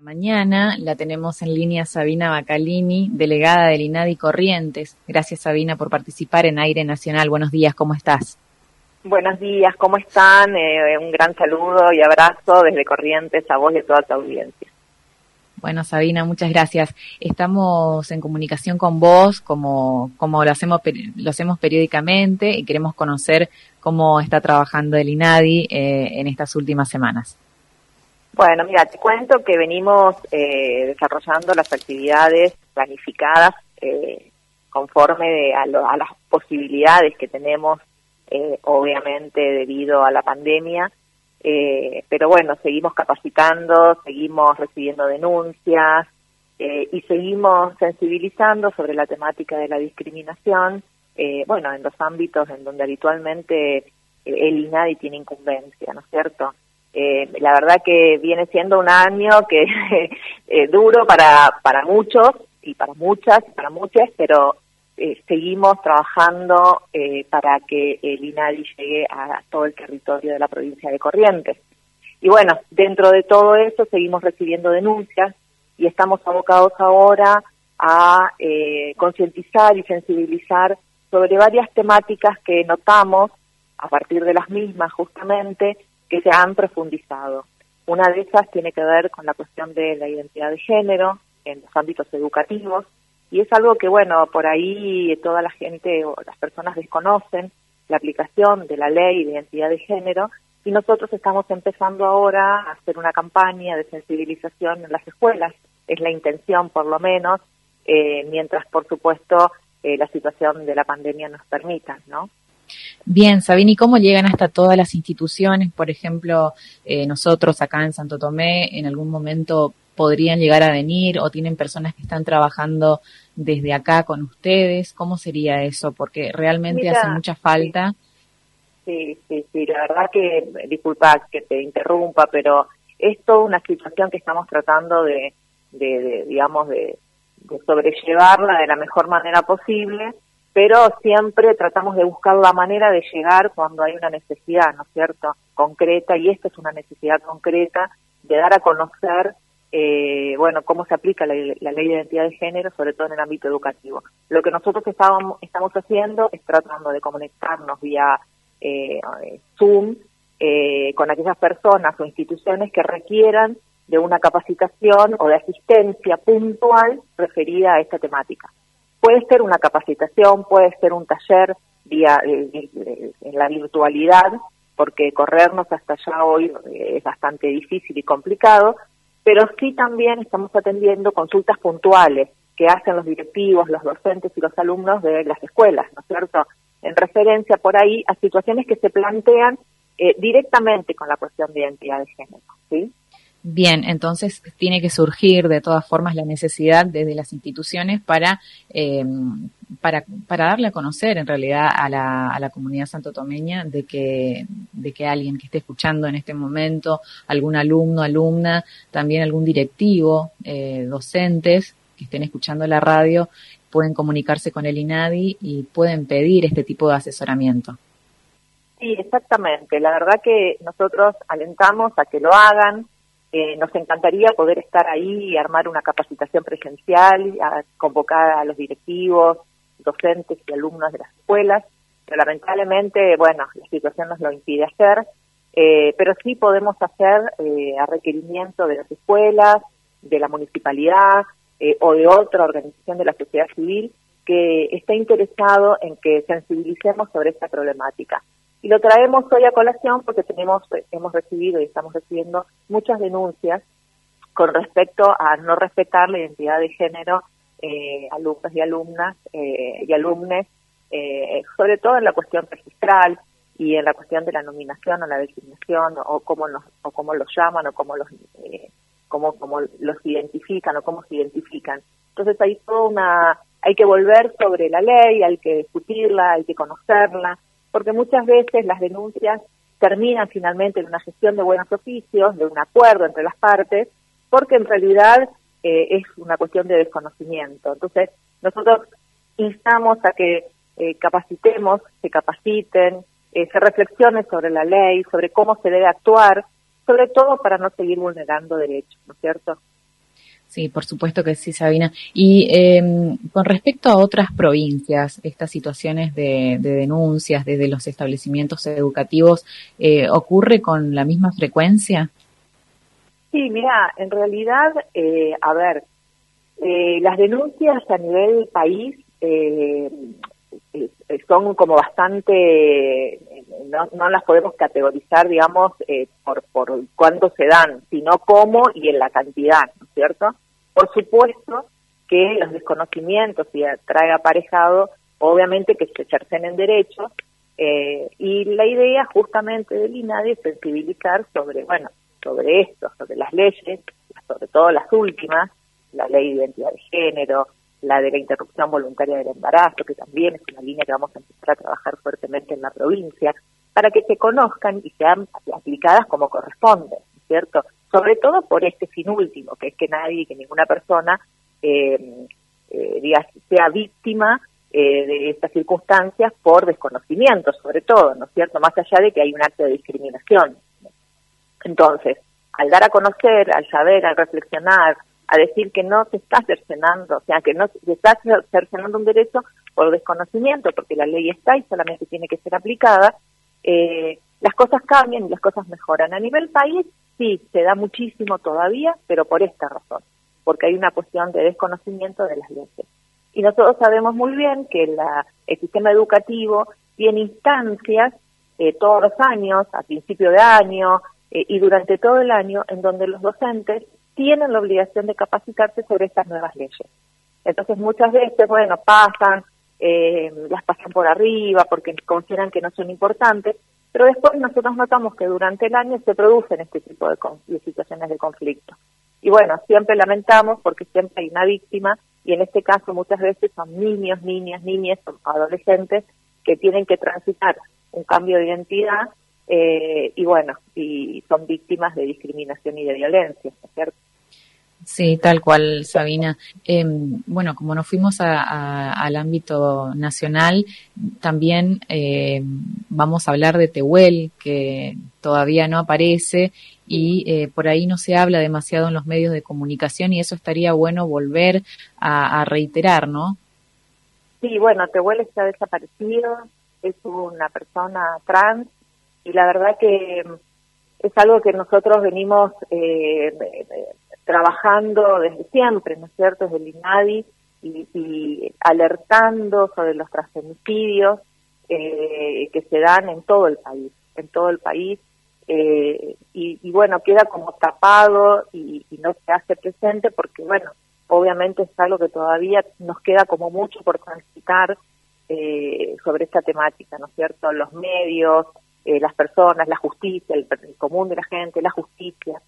Mañana la tenemos en línea Sabina Bacalini, delegada del INADI Corrientes. Gracias, Sabina, por participar en Aire Nacional. Buenos días, ¿cómo estás? Buenos días, ¿cómo están? Un gran saludo y abrazo desde Corrientes a vos y a toda tu audiencia. Bueno, Sabina, muchas gracias. Estamos en comunicación con vos, como lo hacemos periódicamente, y queremos conocer cómo está trabajando el INADI en estas últimas semanas. Bueno, mira, te cuento que venimos desarrollando las actividades planificadas conforme a las posibilidades que tenemos, obviamente debido a la pandemia, pero bueno, seguimos capacitando, seguimos recibiendo denuncias y seguimos sensibilizando sobre la temática de la discriminación, bueno, en los ámbitos en donde habitualmente el INADI tiene incumbencia, ¿no es cierto? La verdad que viene siendo un año que duro para muchos y para muchas, pero seguimos trabajando para que el INADI llegue a todo el territorio de la provincia de Corrientes. Y bueno, dentro de todo eso seguimos recibiendo denuncias y estamos abocados ahora a concientizar y sensibilizar sobre varias temáticas que notamos a partir de las mismas justamente que se han profundizado. Una de esas tiene que ver con la cuestión de la identidad de género en los ámbitos educativos, y es algo que, bueno, por ahí toda la gente o las personas desconocen la aplicación de la ley de identidad de género, y nosotros estamos empezando ahora a hacer una campaña de sensibilización en las escuelas. Es la intención, por lo menos, mientras, por supuesto, la situación de la pandemia nos permita, ¿no? Bien, Sabina, ¿y cómo llegan hasta todas las instituciones? Por ejemplo, nosotros acá en Santo Tomé, en algún momento podrían llegar a venir, o tienen personas que están trabajando desde acá con ustedes. ¿Cómo sería eso? Porque realmente hace mucha falta. Sí, la verdad que, disculpa que te interrumpa, pero es toda una situación que estamos tratando de sobrellevarla de la mejor manera posible, pero siempre tratamos de buscar la manera de llegar cuando hay una necesidad, ¿no es cierto?, concreta, y esta es una necesidad concreta de dar a conocer, cómo se aplica la ley de identidad de género, sobre todo en el ámbito educativo. Lo que nosotros estamos haciendo es tratando de conectarnos vía Zoom con aquellas personas o instituciones que requieran de una capacitación o de asistencia puntual referida a esta temática. Puede ser una capacitación, puede ser un taller en la virtualidad, porque corrernos hasta allá hoy es bastante difícil y complicado, pero sí también estamos atendiendo consultas puntuales que hacen los directivos, los docentes y los alumnos de las escuelas, ¿no es cierto?, en referencia por ahí a situaciones que se plantean directamente con la cuestión de identidad de género, ¿sí? Bien, entonces tiene que surgir de todas formas la necesidad desde las instituciones para darle a conocer en realidad a la comunidad santotomeña de que alguien que esté escuchando en este momento, algún alumno, alumna, también algún directivo, docentes que estén escuchando la radio, pueden comunicarse con el INADI y pueden pedir este tipo de asesoramiento. Sí, exactamente. La verdad que nosotros alentamos a que lo hagan. Nos encantaría poder estar ahí y armar una capacitación presencial, a convocar a los directivos, docentes y alumnos de las escuelas, pero lamentablemente, bueno, la situación nos lo impide hacer, pero sí podemos hacer a requerimiento de las escuelas, de la municipalidad o de otra organización de la sociedad civil que esté interesado en que sensibilicemos sobre esta problemática. Y lo traemos hoy a colación porque hemos recibido y estamos recibiendo muchas denuncias con respecto a no respetar la identidad de género, alumnos y alumnas y alumnes, sobre todo en la cuestión registral y en la cuestión de la nominación o la designación, o cómo los llaman, o cómo los identifican, o cómo se identifican. Entonces hay que volver sobre la ley, hay que discutirla, hay que conocerla, porque muchas veces las denuncias terminan finalmente en una gestión de buenos oficios, de un acuerdo entre las partes, porque en realidad es una cuestión de desconocimiento. Entonces, nosotros instamos a que se capaciten, se reflexione sobre la ley, sobre cómo se debe actuar, sobre todo para no seguir vulnerando derechos, ¿no es cierto? Sí, por supuesto que sí, Sabina. Y con respecto a otras provincias, estas situaciones de denuncias desde los establecimientos educativos, ¿ocurre con la misma frecuencia? Sí, mira, en realidad, a ver, las denuncias a nivel país son como bastante, no las podemos categorizar, digamos, por cuánto se dan, sino cómo y en la cantidad, ¿no es cierto? Por supuesto que los desconocimientos y trae aparejado, obviamente, que se cercenen derechos, y la idea justamente del INADI es sensibilizar sobre, bueno, sobre esto, sobre las leyes, sobre todo las últimas, la ley de identidad de género, la de la interrupción voluntaria del embarazo, que también es una línea que vamos a empezar a trabajar fuertemente en la provincia, para que se conozcan y sean aplicadas como corresponde, ¿cierto? Sobre todo por este fin último, que es que nadie, que ninguna persona sea víctima de estas circunstancias por desconocimiento, sobre todo, ¿no es cierto? Más allá de que hay un acto de discriminación. Entonces, al dar a conocer, al saber, al reflexionar, a decir que no se está cercenando, o sea, que no se está cercenando un derecho por desconocimiento, porque la ley está y solamente tiene que ser aplicada, las cosas cambian y las cosas mejoran. A nivel país, sí, se da muchísimo todavía, pero por esta razón, porque hay una cuestión de desconocimiento de las leyes. Y nosotros sabemos muy bien que el sistema educativo tiene instancias todos los años, a principio de año, y durante todo el año, en donde los docentes tienen la obligación de capacitarse sobre estas nuevas leyes. Entonces muchas veces, bueno, las pasan por arriba porque consideran que no son importantes, pero después nosotros notamos que durante el año se producen este tipo de situaciones de conflicto. Y bueno, siempre lamentamos porque siempre hay una víctima, y en este caso muchas veces son niños, niñas, niñas, son adolescentes que tienen que transitar un cambio de identidad, y bueno, y son víctimas de discriminación y de violencia, ¿no es cierto? Sí, tal cual, Sabina. Bueno, como nos fuimos al ámbito nacional, también vamos a hablar de Tehuel, que todavía no aparece y por ahí no se habla demasiado en los medios de comunicación, y eso estaría bueno volver a reiterar, ¿no? Sí, bueno, Tehuel está desaparecido, es una persona trans, y la verdad que es algo que nosotros venimos trabajando desde siempre, ¿no es cierto?, desde el INADI, y alertando sobre los transfemicidios que se dan en todo el país, y bueno, queda como tapado y no se hace presente porque, bueno, obviamente es algo que todavía nos queda como mucho por transitar sobre esta temática, ¿no es cierto?, los medios, las personas, la justicia, el común de la gente, la justicia,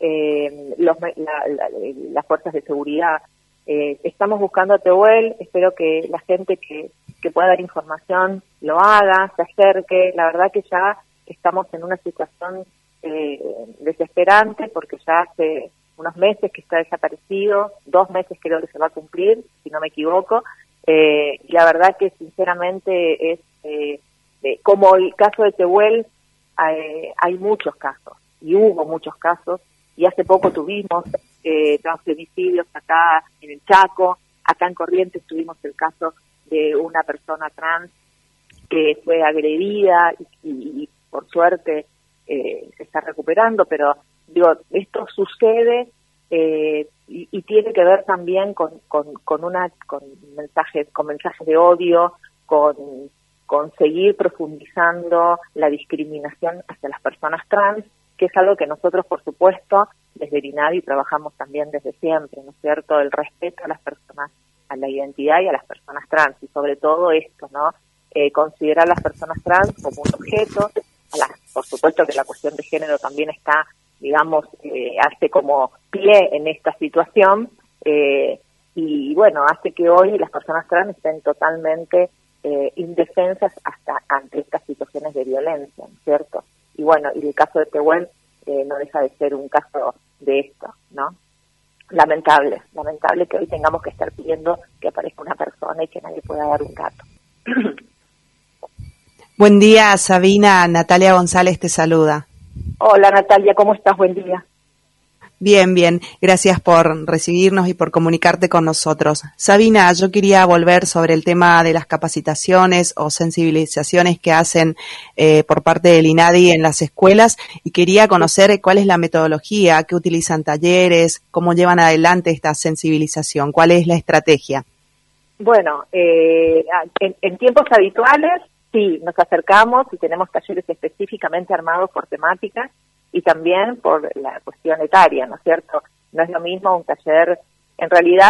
las fuerzas de seguridad. Estamos buscando a Tehuel, espero que la gente que pueda dar información lo haga, se acerque. La verdad que ya estamos en una situación desesperante porque ya hace unos meses que está desaparecido, 2 meses creo que se va a cumplir, si no me equivoco, y la verdad que sinceramente es como el caso de Tehuel, hay muchos casos, y hubo muchos casos, y hace poco tuvimos transfemicidios acá en el Chaco, acá en Corrientes tuvimos el caso de una persona trans que fue agredida y por suerte se está recuperando, pero digo, esto sucede y tiene que ver también con mensajes de odio, con seguir profundizando la discriminación hacia las personas trans, que es algo que nosotros, por supuesto, desde el INADI trabajamos también desde siempre, ¿no es cierto?, el respeto a las personas, a la identidad y a las personas trans, y sobre todo esto, ¿no?, considerar a las personas trans como un objeto. Por supuesto que la cuestión de género también está, digamos, hace como pie en esta situación, y bueno, hace que hoy las personas trans estén totalmente indefensas hasta ante estas situaciones de violencia, ¿no es cierto? Y bueno, y el caso de Tehuel no deja de ser un caso de esto, ¿no? Lamentable que hoy tengamos que estar pidiendo que aparezca una persona y que nadie pueda dar un dato. Buen día, Sabina. Natalia González te saluda. Hola, Natalia, ¿cómo estás? Buen día. Bien, bien. Gracias por recibirnos y por comunicarte con nosotros. Sabina, yo quería volver sobre el tema de las capacitaciones o sensibilizaciones que hacen por parte del INADI en las escuelas y quería conocer cuál es la metodología, qué utilizan talleres, cómo llevan adelante esta sensibilización, cuál es la estrategia. Bueno, en tiempos habituales sí, nos acercamos y tenemos talleres específicamente armados por temáticas y también por la cuestión etaria, ¿no es cierto? No es lo mismo un taller, en realidad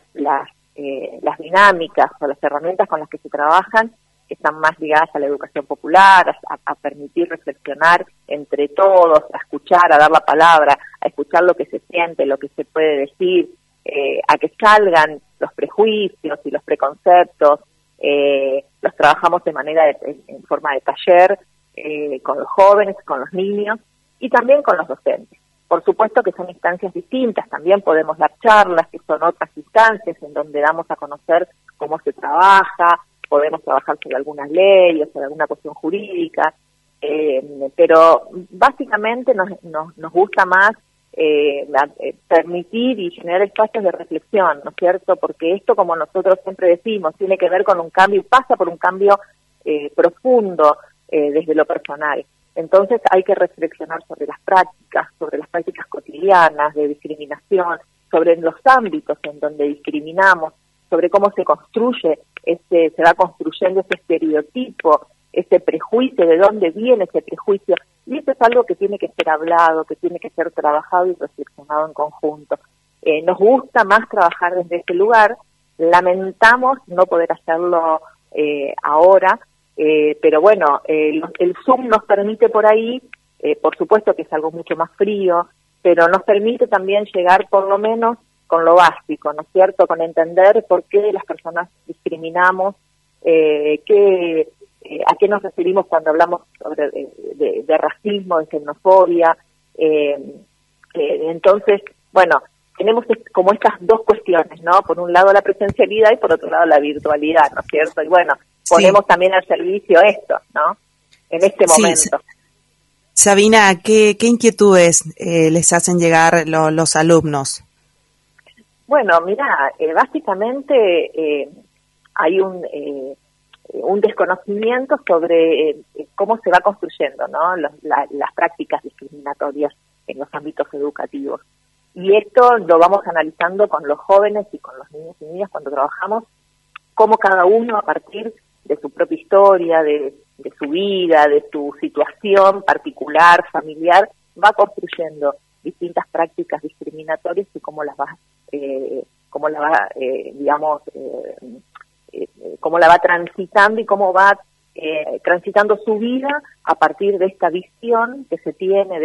las dinámicas o las herramientas con las que se trabajan están más ligadas a la educación popular, a permitir reflexionar entre todos, a escuchar, a dar la palabra, a escuchar lo que se siente, lo que se puede decir, a que salgan los prejuicios y los preconceptos. Los trabajamos de manera en forma de taller con los jóvenes, con los niños y también con los docentes. Por supuesto que son instancias distintas, también podemos dar charlas, que son otras instancias en donde damos a conocer cómo se trabaja, podemos trabajar sobre algunas leyes, sobre alguna cuestión jurídica, pero básicamente nos gusta más permitir y generar espacios de reflexión, ¿no es cierto? Porque esto, como nosotros siempre decimos, tiene que ver con un cambio y pasa por un cambio profundo desde lo personal. Entonces hay que reflexionar sobre las prácticas cotidianas de discriminación, sobre los ámbitos en donde discriminamos, sobre cómo se construye, se va construyendo ese estereotipo, ese prejuicio, de dónde viene ese prejuicio. Y eso es algo que tiene que ser hablado, que tiene que ser trabajado y reflexionado en conjunto. Nos gusta más trabajar desde ese lugar, lamentamos no poder hacerlo ahora, pero bueno, el Zoom nos permite por ahí, por supuesto que es algo mucho más frío, pero nos permite también llegar por lo menos con lo básico, ¿no es cierto?, con entender por qué las personas discriminamos, a qué nos referimos cuando hablamos sobre de racismo, de xenofobia. Entonces, bueno, tenemos como estas dos cuestiones, ¿no? Por un lado la presencialidad y por otro lado la virtualidad, ¿no es cierto? Y bueno, ponemos también al servicio esto, ¿no? En este momento. Sabina, ¿qué inquietudes les hacen llegar los alumnos? Bueno, mira, básicamente hay un desconocimiento sobre cómo se va construyendo, ¿no?, las prácticas discriminatorias en los ámbitos educativos. Y esto lo vamos analizando con los jóvenes y con los niños y niñas cuando trabajamos, cómo cada uno a partir de su propia historia, de su vida, de su situación particular, familiar, va construyendo distintas prácticas discriminatorias y cómo la va transitando y cómo va transitando su vida a partir de esta visión que se tiene, de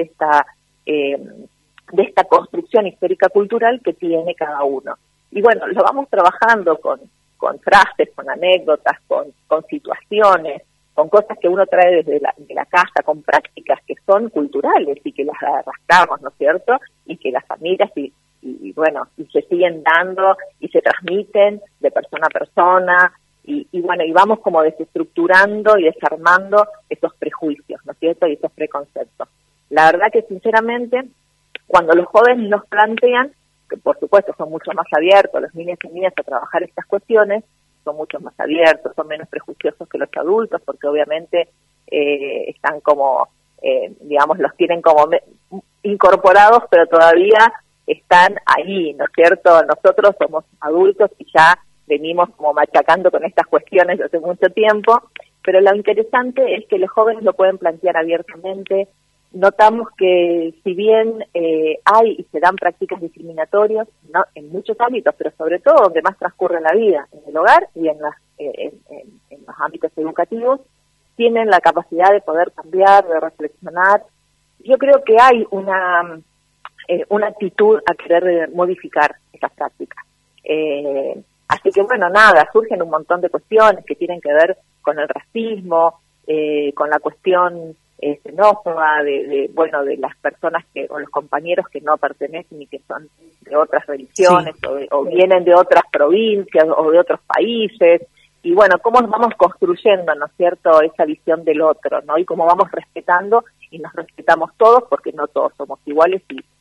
esta construcción histórica cultural que tiene cada uno. Y bueno, lo vamos trabajando con frases, con anécdotas, con situaciones, con cosas que uno trae desde de la casa, con prácticas que son culturales y que las arrastramos, ¿no es cierto? Y que las familias y bueno, y se siguen dando y se transmiten de persona a persona, y bueno, y vamos como desestructurando y desarmando esos prejuicios, ¿no es cierto? Y esos preconceptos. La verdad que sinceramente, cuando los jóvenes nos plantean, que por supuesto son mucho más abiertos, los niños y niñas a trabajar estas cuestiones, son mucho más abiertos, son menos prejuiciosos que los adultos, porque obviamente están como, digamos, los tienen como incorporados, pero todavía están ahí, ¿no es cierto? Nosotros somos adultos y ya venimos como machacando con estas cuestiones desde hace mucho tiempo, pero lo interesante es que los jóvenes lo pueden plantear abiertamente. Notamos que si bien hay y se dan prácticas discriminatorias, ¿no?, en muchos ámbitos, pero sobre todo donde más transcurre la vida, en el hogar y en los ámbitos educativos, tienen la capacidad de poder cambiar, de reflexionar. Yo creo que hay una actitud a querer modificar esas prácticas. Así que bueno, nada, surgen un montón de cuestiones que tienen que ver con el racismo, con la cuestión xenófoba de las personas o los compañeros que no pertenecen y que son de otras religiones, sí, o vienen de otras provincias o de otros países, y bueno, cómo vamos construyendo, ¿no es cierto?, esa visión del otro, ¿no?, y cómo vamos respetando y nos respetamos todos, porque no todos somos iguales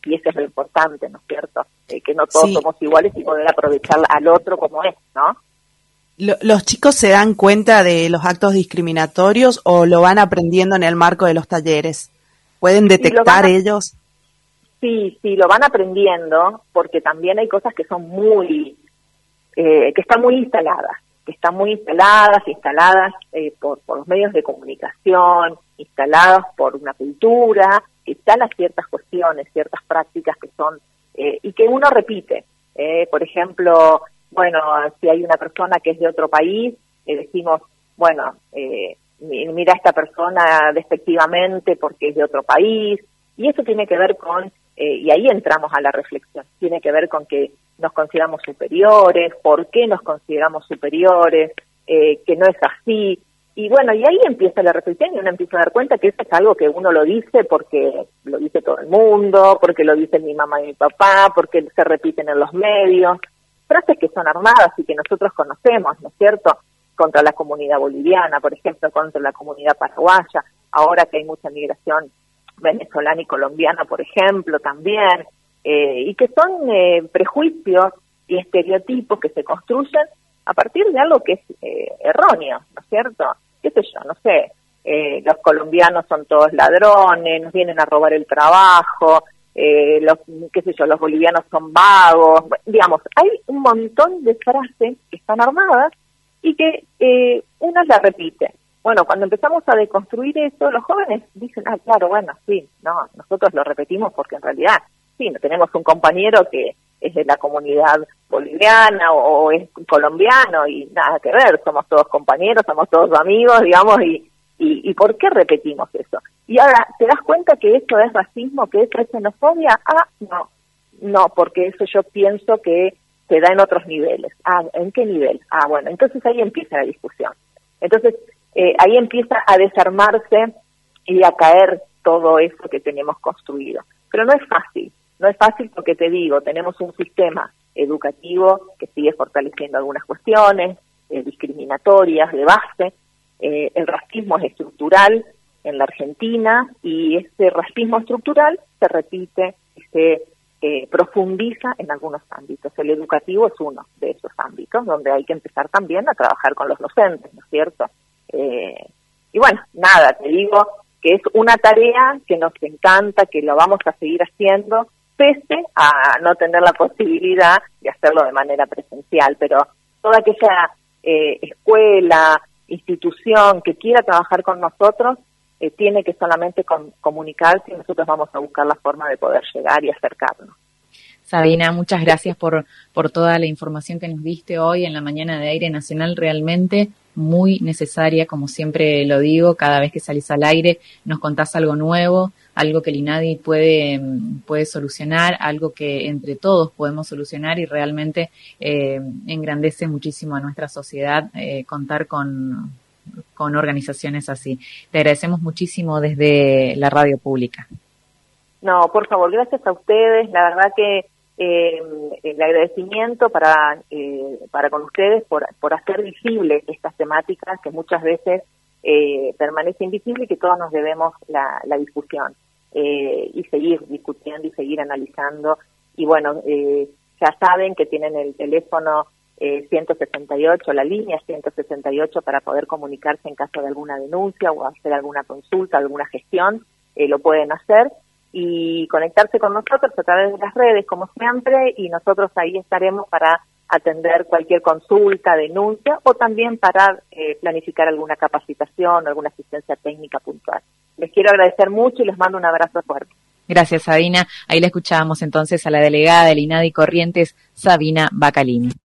y eso es lo importante, ¿no es cierto? Que no todos somos iguales y poder aprovechar al otro como es, ¿no? ¿Los chicos se dan cuenta de los actos discriminatorios o lo van aprendiendo en el marco de los talleres? ¿Pueden detectar ellos? Sí, lo van aprendiendo, porque también hay cosas que son que están muy instaladas, por los medios de comunicación, instaladas por una cultura, que instala ciertas cuestiones, ciertas prácticas que son, y que uno repite. Por ejemplo, bueno, si hay una persona que es de otro país, decimos, bueno, mira a esta persona despectivamente porque es de otro país, y eso tiene que ver con, y ahí entramos a la reflexión, tiene que ver con que nos consideramos superiores, por qué nos consideramos superiores, que no es así, y bueno, y ahí empieza la reflexión y uno empieza a dar cuenta que eso es algo que uno lo dice porque lo dice todo el mundo, porque lo dicen mi mamá y mi papá, porque se repiten en los medios, frases que son armadas y que nosotros conocemos, ¿no es cierto?, contra la comunidad boliviana, por ejemplo, contra la comunidad paraguaya, ahora que hay mucha migración venezolana y colombiana, por ejemplo, también, y que son prejuicios y estereotipos que se construyen a partir de algo que es erróneo, ¿no es cierto? ¿Qué sé yo? No sé, los colombianos son todos ladrones, nos vienen a robar el trabajo, los bolivianos son vagos, digamos, hay un montón de frases que están armadas y que una la repite. Bueno, cuando empezamos a deconstruir eso, los jóvenes dicen, claro, bueno, sí, no, nosotros lo repetimos porque en realidad, sí, no tenemos un compañero que es de la comunidad boliviana o es colombiano y nada que ver, somos todos compañeros, somos todos amigos, digamos, y ¿por qué repetimos eso? Y ahora, ¿te das cuenta que eso es racismo, que eso es xenofobia? No, porque eso yo pienso que se da en otros niveles. ¿En qué nivel? Bueno, entonces ahí empieza la discusión. Entonces, ahí empieza a desarmarse y a caer todo eso que tenemos construido. Pero no es fácil porque te digo, tenemos un sistema educativo que sigue fortaleciendo algunas cuestiones discriminatorias de base. El racismo es estructural en la Argentina y ese racismo estructural se repite y se profundiza en algunos ámbitos. El educativo es uno de esos ámbitos donde hay que empezar también a trabajar con los docentes, ¿no es cierto? Y bueno, nada, te digo que es una tarea que nos encanta, que lo vamos a seguir haciendo, pese a no tener la posibilidad de hacerlo de manera presencial, pero toda aquella escuela, institución que quiera trabajar con nosotros, tiene que solamente comunicarse y nosotros vamos a buscar la forma de poder llegar y acercarnos. Sabina, muchas gracias por toda la información que nos diste hoy en la mañana de Aire Nacional, realmente muy necesaria, como siempre lo digo, cada vez que salís al aire nos contás algo nuevo, algo que el INADI puede solucionar, algo que entre todos podemos solucionar y realmente engrandece muchísimo a nuestra sociedad contar con organizaciones así. Te agradecemos muchísimo desde la radio pública. No, por favor, gracias a ustedes, la verdad que el agradecimiento para con ustedes por hacer visible estas temáticas que muchas veces permanece invisible y que todos nos debemos la discusión y seguir discutiendo y seguir analizando. Y bueno, ya saben que tienen el teléfono 168, la línea 168 para poder comunicarse en caso de alguna denuncia o hacer alguna consulta, alguna gestión, lo pueden hacer y conectarse con nosotros a través de las redes como siempre y nosotros ahí estaremos para atender cualquier consulta, denuncia o también para planificar alguna capacitación o alguna asistencia técnica puntual. Les quiero agradecer mucho y les mando un abrazo fuerte. Gracias, Sabina. Ahí la escuchábamos entonces a la delegada del INADI Corrientes, Sabina Bacalini.